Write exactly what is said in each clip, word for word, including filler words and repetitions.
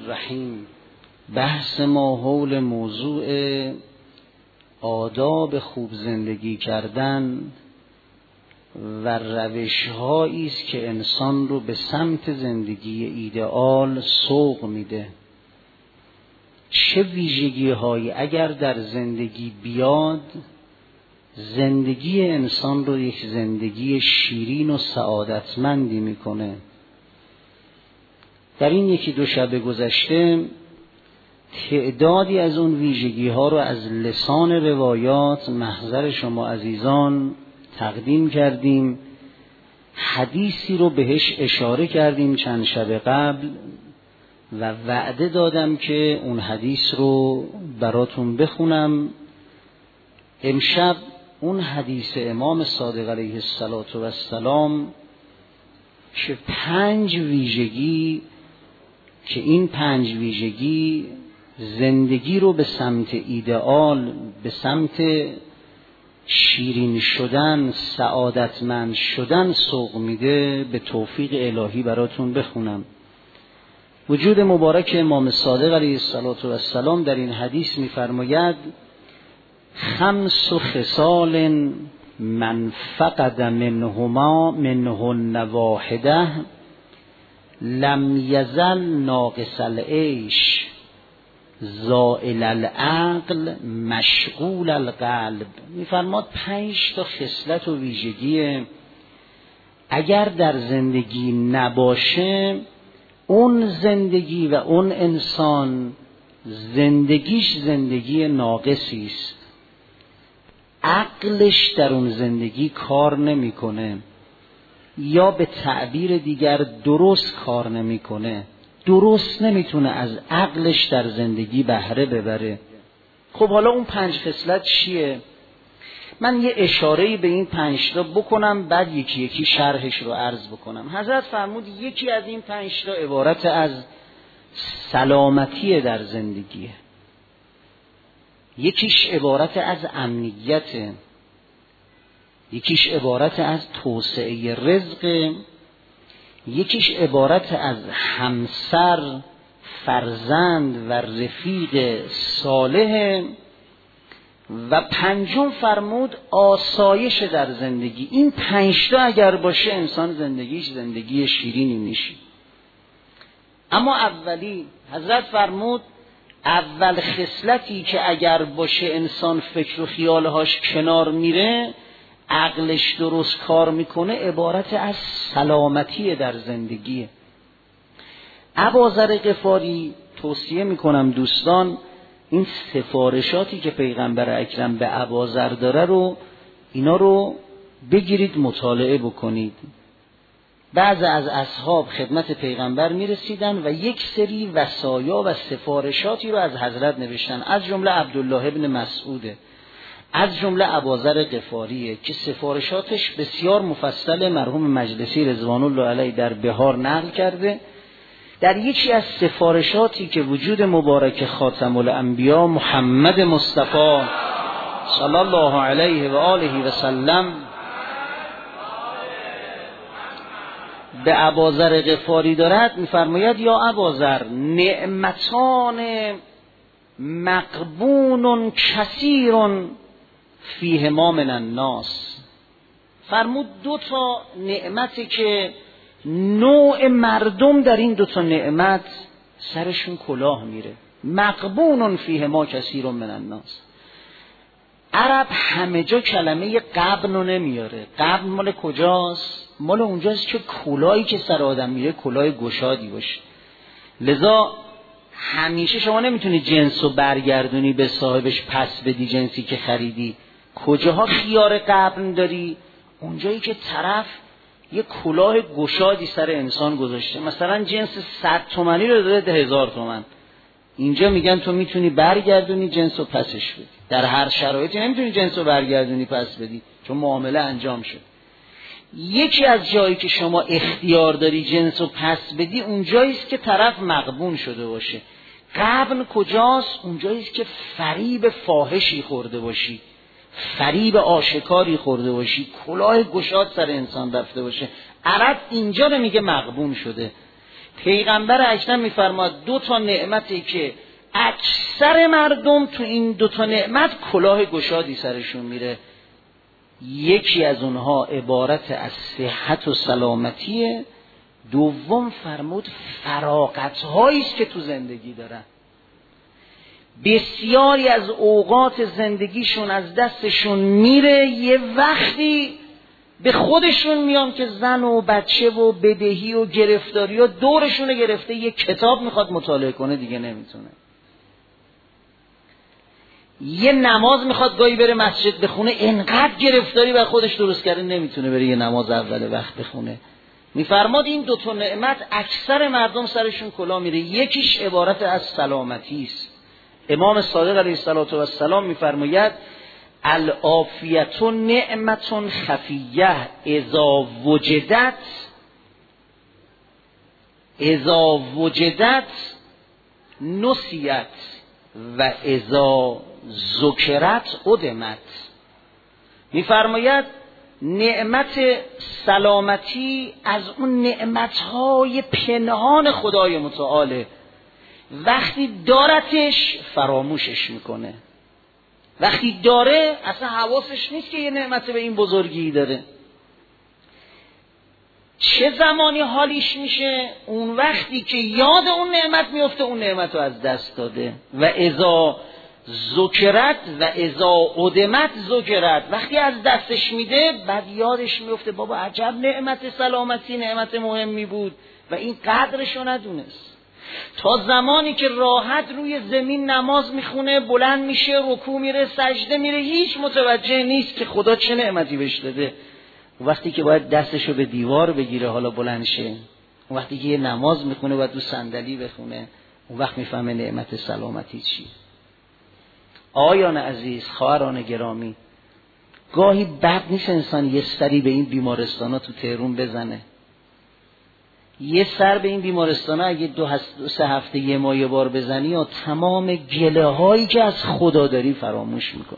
الرحیم. بحث ما حول موضوع آداب خوب زندگی کردن و روش‌هایی است که انسان رو به سمت زندگی ایدئال سوق میده. چه ویژگی‌هایی اگر در زندگی بیاد زندگی انسان رو یک زندگی شیرین و سعادتمندی میکنه. در این یکی دو شب گذشته تعدادی از اون ویژگی‌ها رو از لسان روایات محضر شما عزیزان تقدیم کردیم. حدیثی رو بهش اشاره کردیم چند شب قبل و وعده دادم که اون حدیث رو براتون بخونم. امشب اون حدیث امام صادق علیه السلام که پنج ویژگی که این پنج ویژگی زندگی رو به سمت ایدئال، به سمت شیرین شدن، سعادتمند شدن سوق میده، به توفیق الهی براتون بخونم. وجود مبارک امام صادق علیه السلام در این حدیث می‌فرماید خمس خصال من فقد منهما منهن واحده لم یزل ناقص العیش زائل العقل مشغول القلب. میفرماد پنج تا خصلت و ویژگی اگر در زندگی نباشه اون زندگی و اون انسان زندگیش زندگی ناقصی است. عقلش در اون زندگی کار نمیکنه، یا به تعبیر دیگر درست کار نمیکنه، درست نمیتونه از عقلش در زندگی بهره ببره. خب حالا اون پنج خصلت چیه؟ من یه اشاره‌ای به این پنج تا بکنم بعد یکی یکی شرحش رو عرض بکنم. حضرت فرمود یکی از این پنج تا عبارت از سلامتی در زندگیه، یکیش عبارت از امنیته، یکیش عبارت از توسعه رزق، یکیش عبارت از همسر، فرزند و رفیق صالح، و پنجم فرمود آسایش در زندگی. این پنج تا اگر باشه انسان زندگیش زندگی شیرینی میشه. اما اولی حضرت فرمود اول خصلتی که اگر باشه انسان فکر و خیالهاش کنار میره، عقلش درست کار میکنه، عبارت از سلامتی در زندگیه. ابوذر غفاری توصیه میکنم دوستان این سفارشاتی که پیغمبر اکرم به ابوذر داره رو اینا رو بگیرید مطالعه بکنید. بعض از اصحاب خدمت پیغمبر میرسیدن و یک سری وصایا و سفارشاتی رو از حضرت نوشتن، از جمله عبدالله ابن مسعوده، از جمله ابوذر غفاریه که سفارشاتش بسیار مفصل، مرحوم مجلسی رضوان الله علیه در بهار نقل کرده. در یکی از سفارشاتی که وجود مبارک خاتم الانبیا محمد مصطفی صلی الله علیه و آله و سلم به ابوذر غفاری دارد، می‌فرماید یا ابوذر نعمتان مقبون کثیر فیهما من الناس. فرمود دو تا نعمتی که نوع مردم در این دو تا نعمت سرشون کلاه میره. مقبون فیهما کثیر من الناس. عرب همه جا کلمه قبن رو نمیاره. قبن مال کجاست؟ مال اونجاست که کلاهی که سر آدم میره کلاه گشادی باشه. لذا همیشه شما نمیتونی جنس رو برگردونی به صاحبش پس بدی جنسی که خریدی. کجاها خیار قبن داری؟ اونجایی که طرف یه کلاه گشادی سر انسان گذاشته، مثلا جنس صد تومنی رو داده ده هزار تومن، اینجا میگن تو میتونی برگردونی جنس رو پسش بدی. در هر شرایطی نمیتونی جنس رو برگردونی پس بدی چون معامله انجام شد. یکی از جایی که شما اختیار داری جنس رو پس بدی اونجاییست که طرف مغبون شده باشه. قبن کجاست؟ اونجاییست که فریب فاحشی خورده باشی، فریب آشکاری خورده باشی، کلاه گشاد سر انسان رفته باشه. عرب اینجا رو میگه مغبون شده. پیغمبر اکرم میفرماد دو تا نعمتی که اکثر مردم تو این دو تا نعمت کلاه گشادی سرشون میره، یکی از اونها عبارت از صحت و سلامتیه، دوم فرمود فراغت هایی است که تو زندگی دارن. بسیاری از اوقات زندگیشون از دستشون میره، یه وقتی به خودشون میان که زن و بچه و بدهی و گرفتاری و دورشون گرفته، یه کتاب میخواد مطالعه کنه دیگه نمیتونه، یه نماز میخواد گاهی بره مسجد بخونه، انقدر گرفتاری بر خودش درست کرده نمیتونه بره یه نماز اول وقت بخونه. میفرماد این دو تا نعمت اکثر مردم سرشون کلا میره، یکیش عبارت از سلامتی است. امام صادق علیه السلام میفرماید العافیت نعمت خفیه اذا وجدت اذا وجدت نسیت و اذا ذکرت ادمت. میفرماید نعمت سلامتی از اون نعمتهای پنهان خدای متعاله، وقتی دارتش فراموشش میکنه، وقتی داره اصلا حواسش نیست که یه نعمت به این بزرگی داره. چه زمانی حالیش میشه؟ اون وقتی که یاد اون نعمت میفته اون نعمت رو از دست داده. و اذا ذکرت و اذا ادمت ذکرت، وقتی از دستش میده بعد یادش میفته بابا عجب نعمت سلامتی نعمت مهمی بود و این قدرشو ندونست. تا زمانی که راحت روی زمین نماز میخونه، بلند میشه، رکوع میره، سجده میره، هیچ متوجه نیست که خدا چه نعمتی بهش داده. وقتی که باید دستشو به دیوار بگیره حالا بلند شه، وقتی که یه نماز میخونه باید رو صندلی بخونه، اون وقت میفهمه نعمت سلامتی چیه. آیان عزیز، خواهران گرامی، گاهی بد نیست انسان یه سری به این بیمارستانا تو تهران بزنه. یه سر به این بیمارستانا اگه دو, هست دو سه هفته یه ماه یه بار بزنی یا تمام گله هایی که از خدا داری فراموش میکن.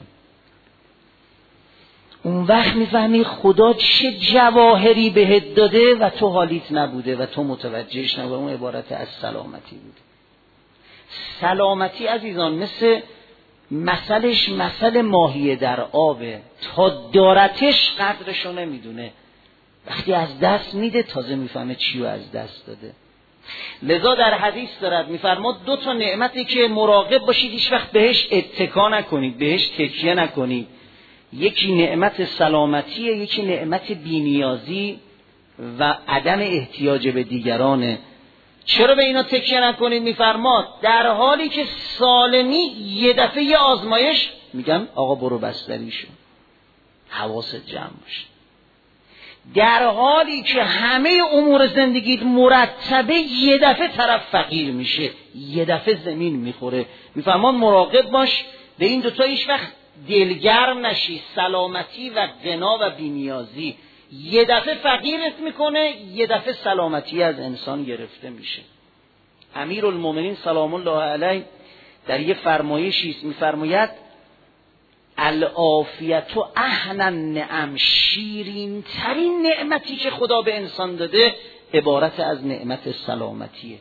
اون وقت میفهمی خدا چه جواهری بهت داده و تو حالیت نبوده و تو متوجهش نبوده. اون عبارت از سلامتی بود. سلامتی عزیزان مثل مثلش مثل ماهی در آبه، تا دارتش قدرشو نمیدونه، وقتی از دست میده تازه میفهمه چیو از دست داده. لذا در حدیث دارد میفرماد دو تا نعمتی که مراقب باشید هیچ وقت بهش اتکا نکنید، بهش تکیه نکنید. یکی نعمت سلامتیه، یکی نعمت بی‌نیازی و عدم احتیاج به دیگرانه. چرا به اینا تکیه نکنید؟ میفرماد در حالی که سالمی یه دفعه یه آزمایش میگن آقا برو بستری شو، حواست جمع باشه. در حالی که همه امور زندگیت مرتبه یه دفعه طرف فقیر میشه، یه دفعه زمین میخوره. میفرماد مراقب باش به این دوتا هیچ وقت دلگرم نشی، سلامتی و غنا و بی‌نیازی. یه دفعه فقیرت میکنه، یه دفعه سلامتی از انسان گرفته میشه. امیرالمومنین سلام الله علیه در یه فرمایشی میفرماید العافیت و احن النعم، شیرین ترین نعمتی که خدا به انسان داده عبارت از نعمت سلامتیه.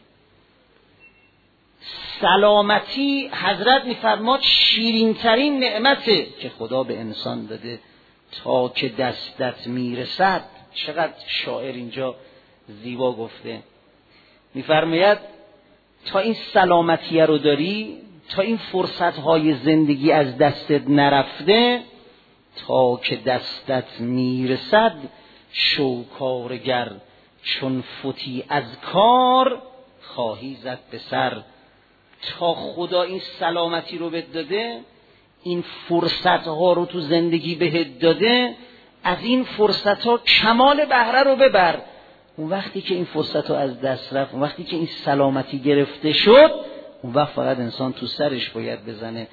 سلامتی حضرت میفرماد شیرین ترین نعمته که خدا به انسان داده، تا که دستت میرسد. چقدر شاعر اینجا زیبا گفته. میفرماید تا این سلامتیه رو داری، تا این فرصتهای زندگی از دستت نرفته، تا که دستت میرسد شوکارگر چون فوتی از کار خواهی زد به سر. تا خدا این سلامتی رو بهت داده، این فرصتها رو تو زندگی بهت داده، از این فرصتها کمال بهره رو ببر. اون وقتی که این فرصتها از دست رفت، اون وقتی که این سلامتی گرفته شد، اون وقت فقط انسان تو سرش باید بزنه.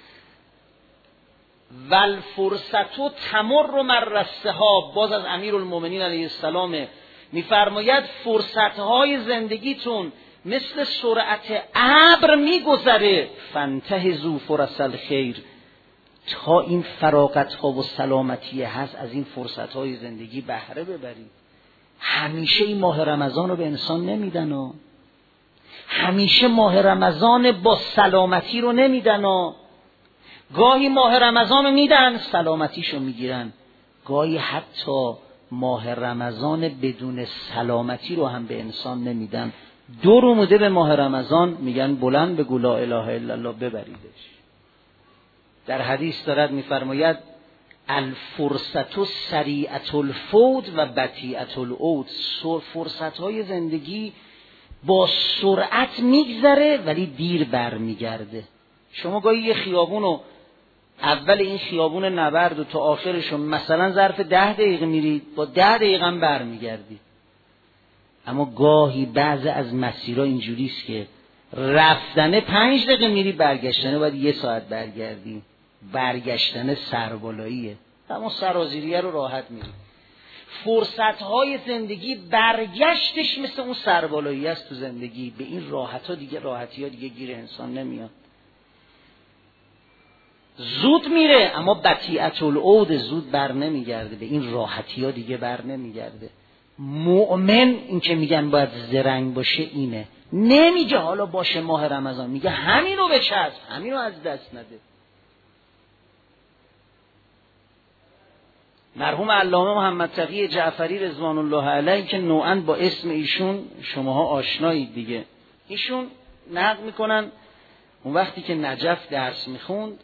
ول فرصتو تمر مرسها، باز از امیرالمومنین علیه السلام میفرماید فرصتهای زندگیتون مثل سرعت ابر میگذره. فانتهزوا فرص الخیر، تا این فراغت ها و سلامتی هست از این فرصت های زندگی بهره ببرید. همیشه این ماه رمضان رو به انسان نمیدن ها. همیشه ماه رمضان با سلامتی رو نمیدن و گاهی ماه رمضان میدن سلامتیشو میگیرن، گاهی حتی ماه رمضان بدون سلامتی رو هم به انسان نمیدن. دو روموده به ماه رمضان میگن بلند بگو لا اله الا الله ببریدش. در حدیث دارد میفرماید الفرصت سریعة الفوت و بطیئة العود. فرصت های زندگی با سرعت میگذره ولی دیر برمیگرده. شما گاهی یه خیابونو اول این خیابون نبرد و تا آخرشون مثلا ظرف ده دقیقه میرید، با ده دقیقه هم برمیگردید. اما گاهی بعضی از مسیرها اینجوریست که رفتنه پنج دقیقه میری، برگشتنه باید یه ساعت برگردی. برگشتنه سربالاییه، اما سرازیریه رو راحت میری. فرصتهای زندگی برگشتش مثل اون سربالایی است تو زندگی. به این راحت ها دیگه راحتی ها دیگه گیر انسان نمیاد. زود میره اما بطیئة العود، زود بر نمیگرده. به این راحتی ها دیگه بر نمیگرده. مؤمن این که میگن باید زرنگ باشه اینه، نمیگه حالا باشه ماه رمضان، میگه همین رو بچسب، همین رو از دست نده. مرحوم علامه محمد تقی جعفری رضوان الله علیه که نوعاً با اسم ایشون شماها آشنایید دیگه، ایشون نقل میکنن اون وقتی که نجف درس میخوند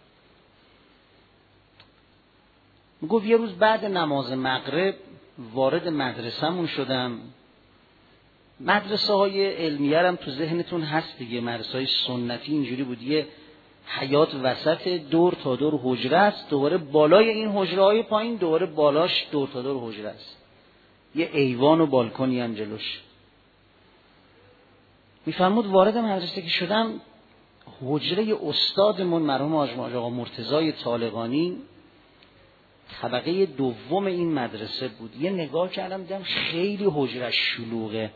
میگفت یه روز بعد نماز مغرب وارد مدرسه‌مون شدم. مدرسه های علمیه هم تو ذهنتون هست دیگه، مدرسه های سنتی اینجوری بود، یه حیاط وسط دور تا دور حجره است، دوباره بالای این حجره های پایین دوباره بالاش دور تا دور حجره است، یه ایوان و بالکنی هم جلوش. میفرمود وارد مدرسه که شدم، حجره استادمون مرحوم آقا مرتضی طالقانی طبقه دوم این مدرسه بود. یه نگاه کردم دیدم خیلی حجره شلوغه.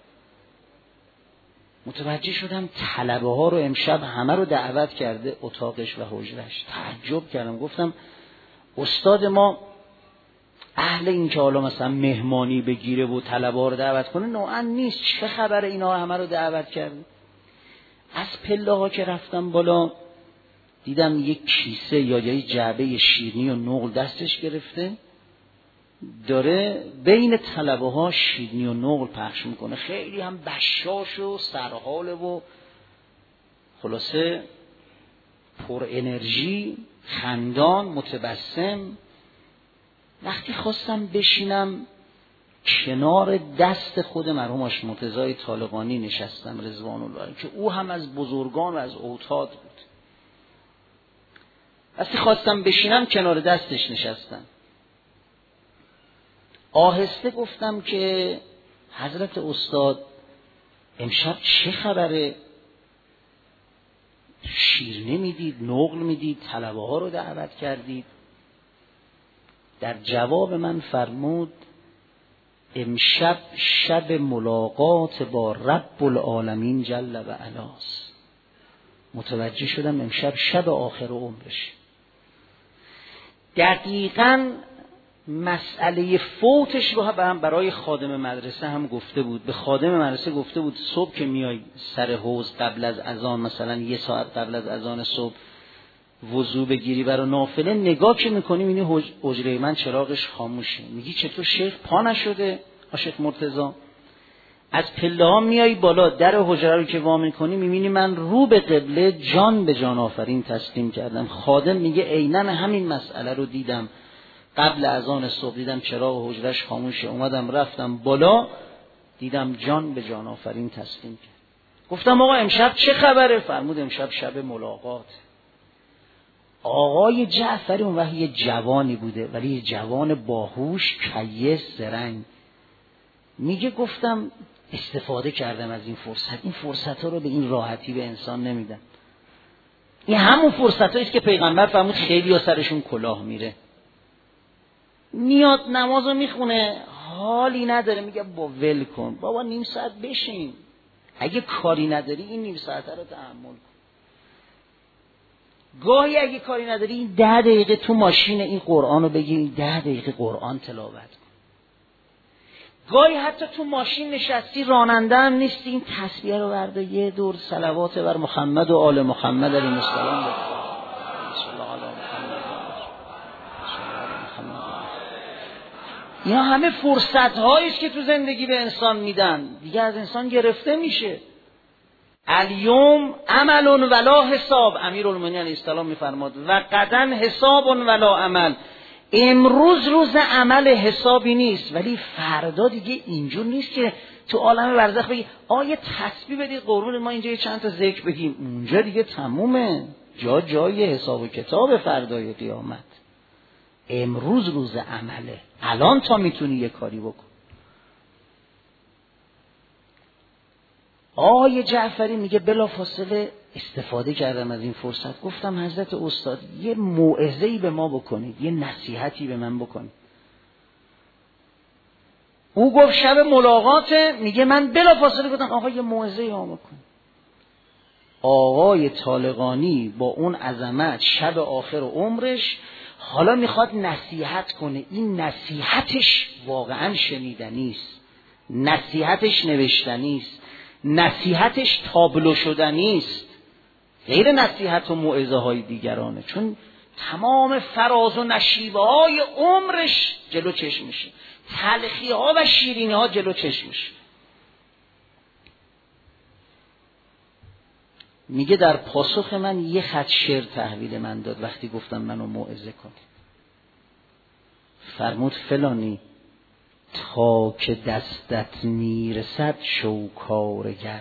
متوجه شدم طلبه ها رو امشب همه رو دعوت کرده اتاقش و حجرش. تعجب کردم، گفتم استاد ما اهل این که حالا مثلا مهمانی بگیره و طلبه ها رو دعوت کنه نوعا نیست، چه خبره اینا همه رو دعوت کرده؟ از پله ها که رفتم بالا دیدم یک کیسه یا یه جعبه شیرینی و نقل دستش گرفته داره بین طلبه ها شیرینی و نقل پخش میکنه، خیلی هم بشاش و سرحاله و خلاصه پر انرژی، خندان، متبسم. وقتی خواستم بشینم کنار دست خود مرحوم آقا مرتضی طالقانی نشستم رضوان الله که او هم از بزرگان و از اوتاد بود. وقتی خواستم بشینم کنار دستش نشستم، آهسته گفتم که حضرت استاد امشب چه خبره؟ شیرینی میدید، نقل میدید، طلبه ها رو دعوت کردید. در جواب من فرمود امشب شب ملاقات با رب العالمین جل و علاست. متوجه شدم امشب شب آخر عمرش. دقیقاً مسئله فوتش رو هم برای خادم مدرسه هم گفته بود. به خادم مدرسه گفته بود صبح که میای سر حوض قبل از اذان، مثلا یه ساعت قبل از اذان صبح وضو بگیری برای نافله، نگاه که میکنی میبینی حجره من چراغش خاموشه. میگی چطور شیخ پا نشده؟ شیخ مرتضی از پله ها میای بالا، در حجره رو که وا میکنی میبینی من رو به قبله جان به جان آفرین تسلیم کردم. خادم میگه عیناً همین مسئله رو دیدم قبل از آن صبح، دیدم چراغ حجرش خاموشه، اومدم رفتم بالا دیدم جان به جان آفرین تسلیم کرد. گفتم آقا امشب چه خبره؟ فرمود امشب شب ملاقات. آقای جعفری اون وقت یه جوانی بوده ولی یه جوان باهوش، کیس، زرنگ. میگه گفتم استفاده کردم از این فرصت، این فرصت ها رو به این راحتی به انسان نمیدن. این همون فرصت هاییست که پیغمبر فرمود خیلی ها سرشون کلاه میره، میاد نمازو میخونه حالی نداره، میگه با ول کن بابا نیم ساعت بشین، اگه کاری نداری این نیم ساعت رو تحمل کن. گاهی اگه کاری نداری این ده دقیقه تو ماشین این قرآن رو بگیر، این ده دقیقه قرآن تلاوت کن. گاهی حتی تو ماشین نشستی راننده هم نیستی، این تسبیح رو برده یه دور صلوات بر محمد و آل محمد علیهم السلام بخون. اینا همه فرصت هایی است که تو زندگی به انسان میدن، دیگه از انسان گرفته میشه. الیوم عمل ولا حساب، امیرالمومنین علیه السلام میفرماد و غدا حساب ولا عمل. امروز روز عمل حسابی نیست، ولی فردا دیگه اینجور نیست که تو عالم برزخ بگی آیه تسبیح بدید قربون ما اینجا چند تا ذکر بگیم، اونجا دیگه تمومه، جا جای حساب و کتاب فردای قیامت. امروز روز عمله، الان تا میتونی یه کاری بکن. آقای جعفری میگه بلافاصله استفاده کردم از این فرصت، گفتم حضرت استاد یه موعظه‌ای به ما بکنید، یه نصیحتی به من بکنید. او گفت شب ملاقاته، میگه من بلافاصله گفتم آقا یه موعظه‌ای به ما بکن. آقای طالقانی با اون عظمت شب آخر عمرش حالا میخواد نصیحت کنه. این نصیحتش واقعا شنیدنی است، نصیحتش نوشتنی است، نصیحتش تابلو شدنی است، غیر نصیحت و موعظه های دیگرانه، چون تمام فراز و نشیبه های عمرش جلو چشمشه، تلخی ها و شیرینی ها جلو چشمشه. میگه در پاسخ من یه خط شعر تحویل من داد وقتی گفتم منو موعظه کن. فرمود فلانی تا که دستت میرسد شوکارگر،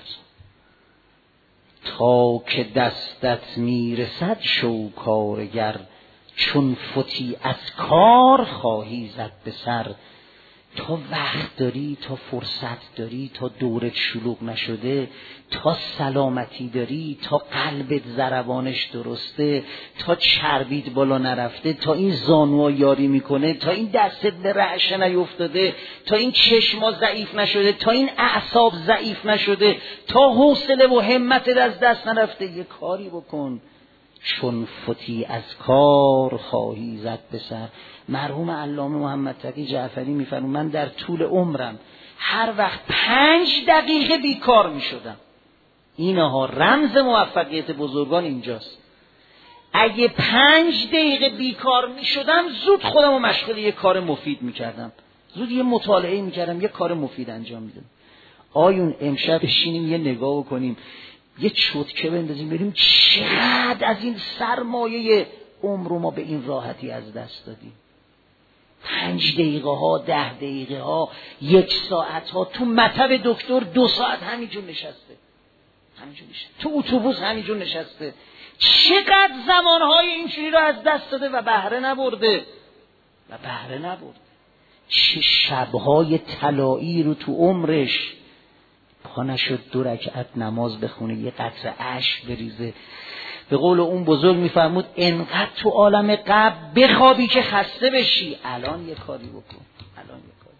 تا که دستت میرسد شوکارگر، چون فتی از کار خواهی زد به سر. تا وقت داری، تا فرصت داری، تا دورت شلوغ نشده، تا سلامتی داری، تا قلبت ضربانش درسته، تا چربیت بالا نرفته، تا این زانوها یاری میکنه، تا این دستت به رعشه نیفتاده، تا این چشما ضعیف نشده، تا این اعصاب ضعیف نشده، تا حوصله و همتت از دست نرفته، یه کاری بکن. چون فتی از کار خواهی زد به سر. مرحوم علامه محمد تقی جعفری میفرمود من در طول عمرم هر وقت پنج دقیقه بیکار میشدم، اینها رمز موفقیت بزرگان اینجاست. اگه پنج دقیقه بیکار میشدم زود خودم رو مشغول یه کار مفید میکردم، زود یه مطالعه میکردم، یه کار مفید انجام میدم. آیون امشب بشینیم یه نگاه بکنیم، یه چوتکه بندازیم بریم چقدر از این سرمایه عمر رو ما به این راحتی از دست دادیم. پنج دقیقه ها، ده دقیقه ها، یک ساعت ها، تو مطب دکتر دو ساعت همینجور نشسته، همینجور نشسته، تو اتوبوس همینجور نشسته. چقدر زمانهای اینجوری رو از دست داده و بهره نبرده و بهره نبرده. چه شبهای طلایی رو تو عمرش پا نشد دو رکعت نماز بخونه، یه قطره اشک بریزه. به قول اون بزرگ میفرمود انقدر تو عالم قبر بخوابی که خسته بشی، الان یه کاری بکن، الان یه کاری.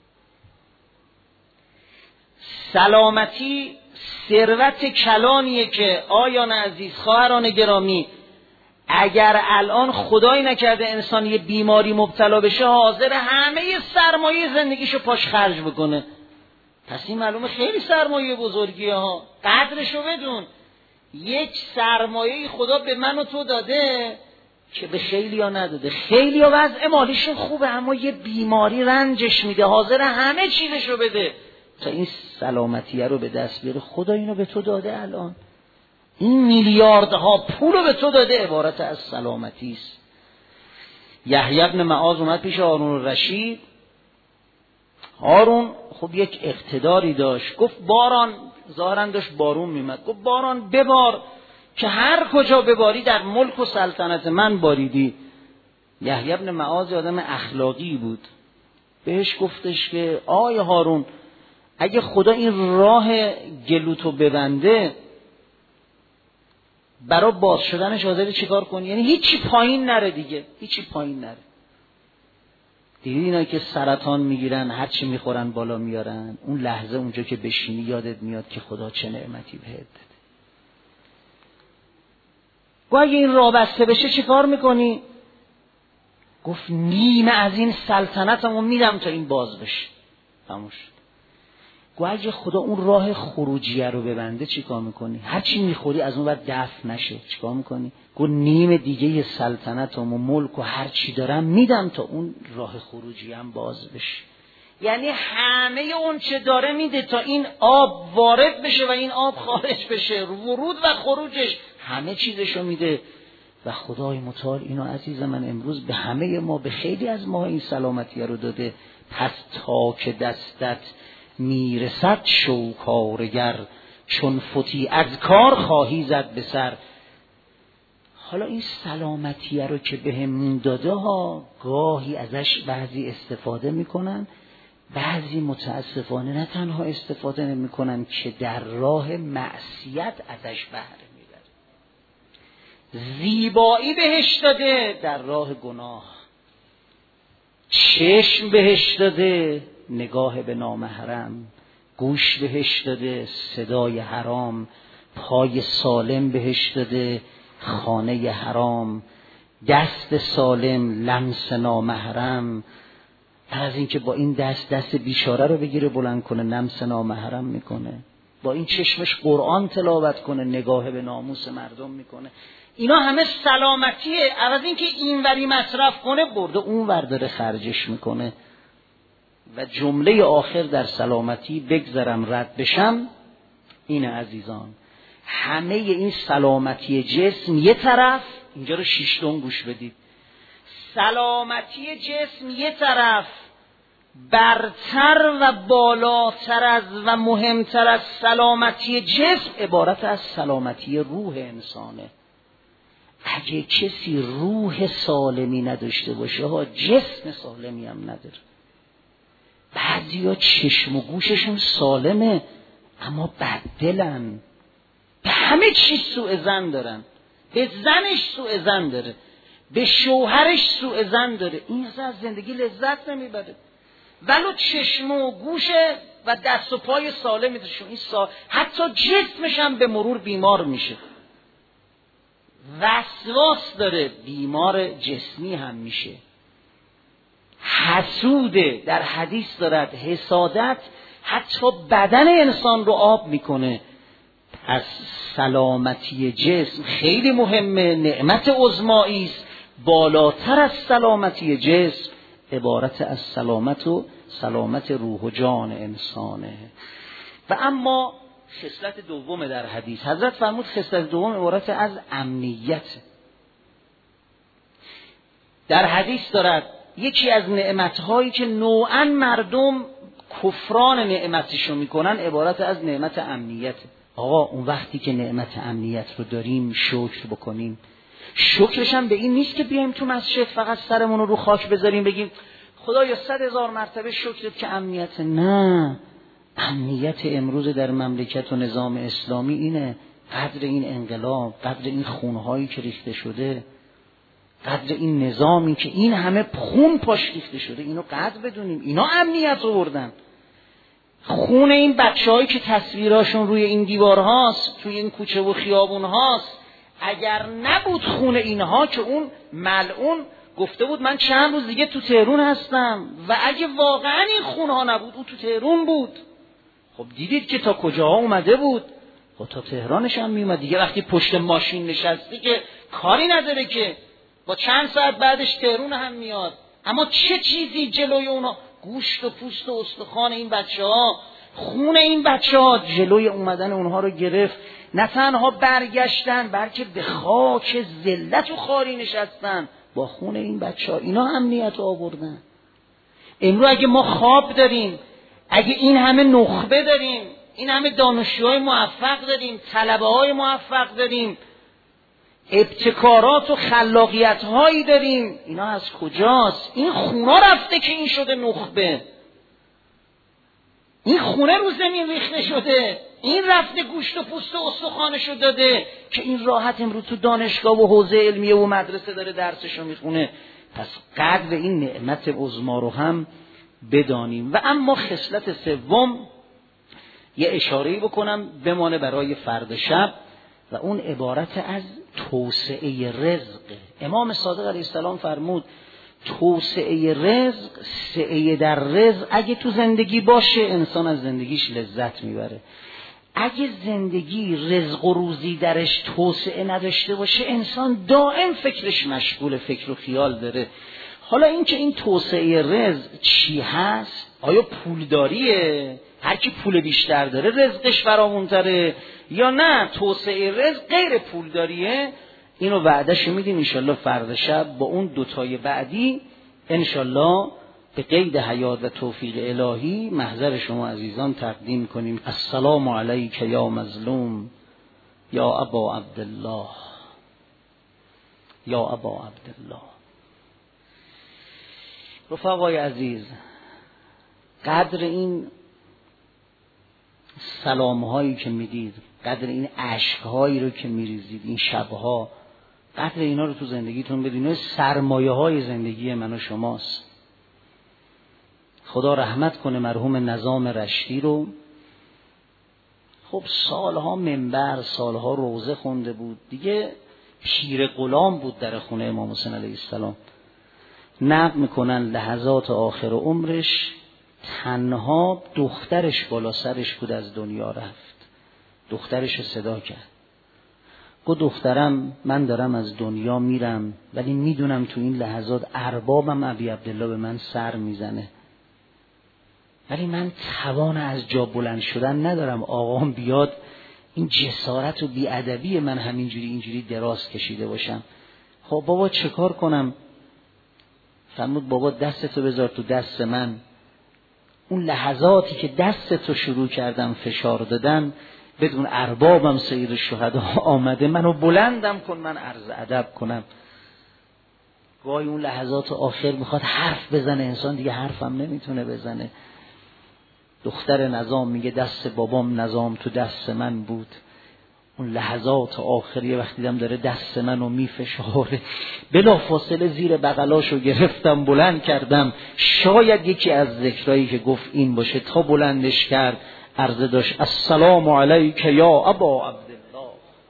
سلامتی ثروت کلانیه که آیان عزیز، خواهران گرامی، اگر الان خدای نکرده انسان یه بیماری مبتلا بشه حاضر همه سرمایه زندگیشو پاش خرج بکنه. پس این معلومه خیلی سرمایه بزرگیه ها، قدرشو بدون. یک سرمایه خدا به من و تو داده که به خیلی ها نداده. خیلی ها وضع مالیشون خوبه اما یه بیماری رنجش میده، حاضر همه چیزشو بده تا این سلامتیه رو به دست بیاره. خدا اینو به تو داده، الان این میلیاردها پول رو به تو داده، عبارت از سلامتی است. یحیی بن معاذ اومد پیش هارون رشید. هارون خب یک اقتداری داشت، گفت باران، ظاهرا داشت بارون میمد، گفت باران ببار که هر کجا بباری در ملک و سلطنت من باریدی. یحیی بن معاذ آدم اخلاقی بود، بهش گفتش که آی هارون اگه خدا این راه گلوتو ببنده برای باز شدنش حاضری چیکار کنی؟ یعنی هیچی پایین نره دیگه، هیچی پایین نره. دیدی اینا که سرطان میگیرن هر چی میخورن بالا میارن، اون لحظه اونجا که بشینی یادت میاد که خدا چه نعمتی بهت داده. گفت اگه این راه بسته بشه چی کار میکنی؟ گفت نیمه از این سلطنتمو میدم تا این باز بشه. تموم شد. گو اگه خدا اون راه خروجیه رو ببنده چی کار میکنی؟ هر چی میخوری از اون وقت دفع نشه چی کار میکنی؟ گو نیم دیگه سلطنتم و ملک و هر چی دارم میدم تا اون راه خروجی هم باز بشه. یعنی همه اون چه داره میده تا این آب وارد بشه و این آب خارج بشه، ورود و خروجش همه چیزشو میده. و خدای متعال اینو عزیز من امروز به همه ما، به خیلی از ما این سلامتی رو داده. پس تا که دستت میرسد شوکارگر، چون فتی از کار خواهی زد به سر. حالا این سلامتی رو که بهمون داده ها، گاهی ازش بعضی استفاده میکنن، بعضی متاسفانه نه تنها استفاده نمیکنن که در راه معصیت ازش بهره میبرن. زیبایی بهش داده در راه گناه، چشم بهش داده نگاه به نامحرم، گوش بهش داده صدای حرام، پای سالم بهش داده خانه حرام، دست سالم لمس نامحرم. از این که با این دست دست بیچاره رو بگیره بلند کنه لمس نامحرم میکنه، با این چشمش قرآن تلاوت کنه نگاه به ناموس مردم میکنه. اینا همه سلامتیه. عوض این که این وری مصرف کنه برده اون ور داره خرجش میکنه. و جمله آخر در سلامتی بگذرم رد بشم اینه عزیزان، همه این سلامتی جسم یه طرف، اینجا رو شیشتون گوش بدید، سلامتی جسم یه طرف، برتر و بالاتر از و مهمتر از سلامتی جسم عبارت از سلامتی روح انسانه. اگه کسی روح سالمی نداشته باشه ها، جسم سالمی هم نداره. بعضی ها چشم و گوششون سالمه اما بددلن، به همه چیز سوء ظن دارن، به زنش سوء ظن داره، به شوهرش سوء ظن داره، این از زندگی لذت نمیبره. ولو چشم و گوش و دست و پای سالمی داشته، این سال حتی جسمش هم به مرور بیمار میشه، وسواس داره، بیمار جسمی هم میشه. حسوده، در حدیث دارد حسادت حتی بدن انسان رو آب میکنه. پس سلامتی جسم خیلی مهمه، نعمت عظمایی است. بالاتر از سلامتی جسم عبارت از سلامت و سلامت روح و جان انسانه. و اما خصلت دوم در حدیث حضرت فرمود خصلت دوم عبارت از امنیت. در حدیث دارد یکی از نعمتهایی که نوعاً مردم کفران نعمتشو میکنن عبارت از نعمت امنیت. آقا اون وقتی که نعمت امنیت رو داریم شکر بکنیم. شکرش هم به این نیست که بیایم تو مسجد فقط سرمون رو رو خاک بذاریم بگیم خدایا صد هزار مرتبه شکرت که امنیت. نه، امنیت امروز در مملکت و نظام اسلامی اینه، قدر این انقلاب، قدر این خونهایی که ریخته شده، قدر این نظامی که این همه خون پاش ریخته شده، اینو قدر بدونیم. اینا امنیت رو بردن. خون این بچه‌هایی که تصویراشون روی این دیوارهاست، توی این کوچه و خیابون هاست، اگر نبود خون اینها که اون ملعون گفته بود من چند روز دیگه تو تهرون هستم، و اگه واقعا این خونها نبود او تو تهرون بود. خب دیدید که تا کجاها اومده بود، خب تا تهرانش هم میومد دیگه. وقتی پشت ماشین نشستی که کاری نداره که با چند ساعت بعدش تهرون هم میاد. اما چه چیزی جلوی اونا، گوشت و پوست و استخوان این بچه ها، خون این بچه ها جلوی اومدن اونها رو گرفت. نه تنها برگشتن بلکه به خاک ذلت و خواری نشستن با خون این بچه ها. اینا امنیت آوردن. امروز اگه ما خواب داریم، اگه این همه نخبه داریم، این همه دانشجوهای موفق داریم، طلبه های موفق داریم، ابتکارات و خلاقیت هایی داریم، اینا از کجاست؟ این خونا رفته که این شده نخبه. این خونه رو زمین ریخته شده، این رفته گوشت و پوست و استخوانشو داده که این راحت امروز تو دانشگاه و حوزه علمیه و مدرسه داره درسشو میخونه. پس قدر این نعمت عظما رو هم بدانیم. و اما خصلت سوم یه اشاره‌ای بکنم بمانه برای فردا شب، و اون عبارت از توسعه رزق. امام صادق علیه السلام فرمود توسعه رزق، سعه در رزق اگه تو زندگی باشه انسان از زندگیش لذت میبره. اگه زندگی رزق و روزی درش توسعه نداشته باشه انسان دائم فکرش مشغول، فکر و خیال داره. حالا این که این توسعه رزق چی هست؟ آیا پولداریه؟ هر کی پول بیشتر داره رزقش فراوونتره، یا نه توسعه رزق غیر پولداریه؟ اینو وعدهشو میدیم انشالله فردا شب با اون دوتای بعدی انشالله به قید حیات و توفیق الهی محضر شما عزیزان تقدیم کنیم. السلام علیک یا مظلوم یا ابا عبدالله، یا ابا عبدالله. رفقای عزیز، قدر این سلام هایی که میدید، قدر این عشق هایی رو که میریزید این شبها، قدر اینا رو تو زندگیتون بدونید. سرمایه های زندگی من و شماست. خدا رحمت کنه مرحوم نظام رشتی رو. خب سالها منبر، سالها روزه خونده بود دیگه، پیر غلام بود در خونه امام حسین علیه السلام. نقل میکنن لحظات آخر عمرش تنها دخترش بالا سرش بود از دنیا رفت. دخترش رو صدا کرد، گفت دخترم من دارم از دنیا میرم، ولی میدونم تو این لحظات اربابم ابی عبدالله به من سر میزنه، ولی من توان از جا بلند شدن ندارم. آقام بیاد این جسارت و بیادبی من همینجوری اینجوری دراز کشیده باشم. خب بابا چه کار کنم؟ فرمود بابا دستتو بذار تو دست من. اون لحظاتی که دستتو شروع کردم فشار دادن، بدون اربابم سید الشهدا آمده، منو بلندم کن من عرض ادب کنم. گاهی اون لحظات آخر میخواد حرف بزنه انسان، دیگه حرفم نمیتونه بزنه. دختر نظام میگه دست بابام نظام تو دست من بود. اون لحظات آخری وقتی دیدم داره دست منو میفشاره، بلا فاصله زیر بغلاشو گرفتم بلند کردم. شاید یکی از ذکرایی که گفت این باشه. تا بلندش کرد عرضه داشت السلام علیک یا ابا عبدالله.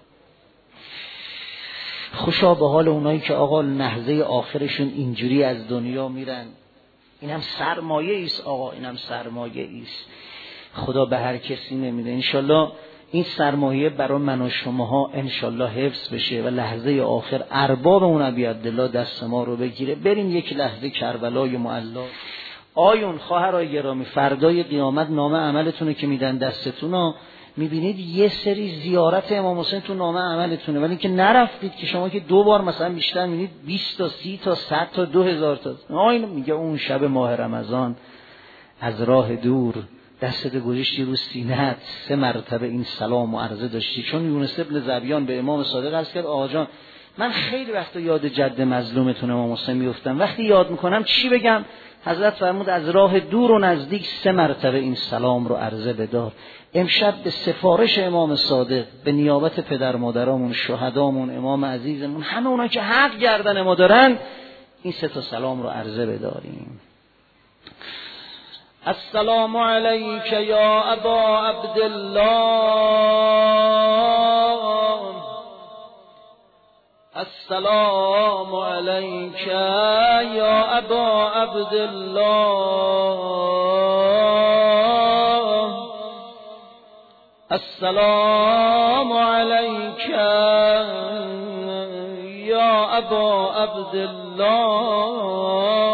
خوشا به حال اونایی که آقا لحظه آخرشون اینجوری از دنیا میرن. اینم سرمایه ایست آقا، اینم سرمایه ایست. خدا به هر کسی نمیده. انشالله این سرمایه برای من و شماها انشالله حفظ بشه و لحظه آخر ارباب اون ابی عبدالله دست ما رو بگیره. بریم یک لحظه کربلای معلا. آیون خواهرای گرامی، فردای قیامت نامه عملتونه که میدن دستتون، میبینید یه سری زیارت امام حسین تو نامه عملتونه، ولی که نرفتید که شما که دو بار مثلا بیشتر میبینید بیست تا سی تا صد تا دو هزار تا. آیون میگه اون شب ماه رمضان از راه دور دستت گذاشتی رو سینه‌ات، سه مرتبه این سلام و عرضه داشتی. چون یونس ابن ذبیان به امام صادق عرض کرد آقا جان من خیلی وقتا یاد جد مظلومتون امام حسین میافتم، وقتی یاد میکنم چی بگم؟ حضرت فرمود از راه دور و نزدیک سه مرتبه این سلام رو عرضه بدار. امشب به سفارش امام صادق، به نیابت پدر مادرامون، شهدامون، امام عزیزمون، همه اونا که حق گردن ما دارن، این سه تا سلام رو عرضه بداریم. السلام علیک یا ابا عبدالله، السلام علیک یا ابا عبدالله، السلام علیک یا ابا عبدالله.